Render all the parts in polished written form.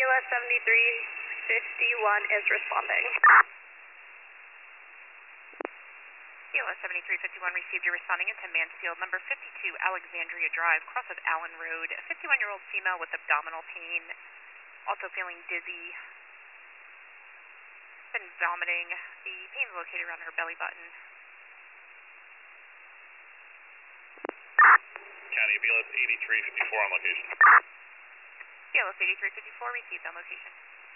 BLS 7351 is responding. BLS 7351 received. You're responding into Mansfield, number 52 Alexandria Drive, cross of Allen Road. A 51-year-old female with abdominal pain, also feeling dizzy, been vomiting. The pain is located around her belly button. County, BLS 8354 on location. BLS 8354 received on location.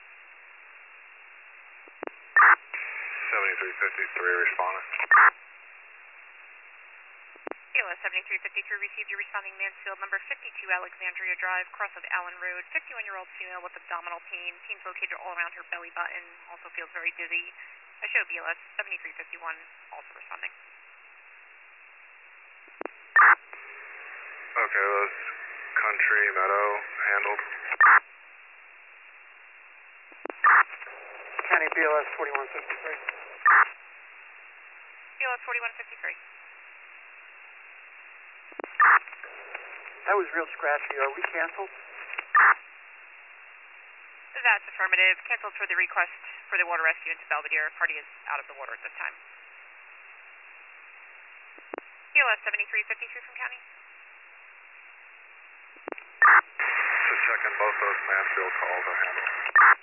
7353 responding. BLS 7353 received. You're responding Mansfield, number 52 Alexandria Drive, cross of Allen Road. 51-year-old female with abdominal pain. Pain's located all around her belly button. Also feels very dizzy. I show BLS 7351 also responding. Okay, those Country Meadow handled. County BLS 4153. BLS 4153. That was real scratchy. Are we canceled? That's affirmative. Canceled for the request for the water rescue into Belvedere. Party is out of the water at this time. BLS 7353 from County. Just checking both those Mansfield calls are handled.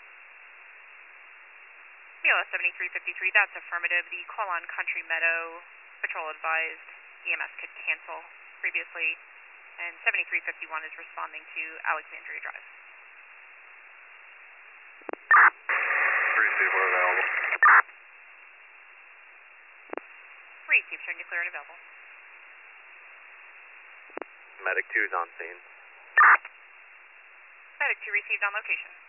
BLS 7353, that's affirmative. The call on Country Meadow, patrol advised EMS could cancel previously, and 7351 is responding to Alexandria Drive. Receive, we're available. Receive, showing you clear and available. Medic 2 is on scene. Medic 2 received on location.